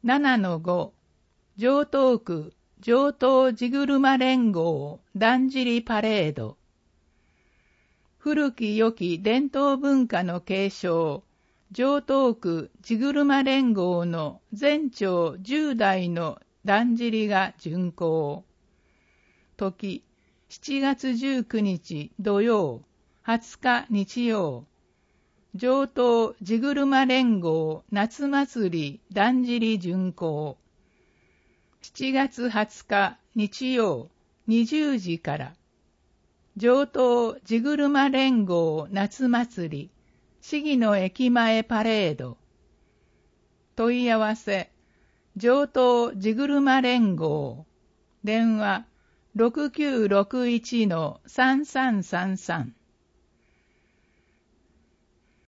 7-5 城東区城東地車連合だんじりパレード。古き良き伝統文化の継承、城東区地車連合の全長10台のだんじりが巡行。時、7月19日土曜、20日日曜。城東地車連合夏祭りだんじり巡行。7月20日日曜20時から。城東地車連合夏祭り市議の駅前パレード。問い合わせ、城東地車連合。電話 6961-3333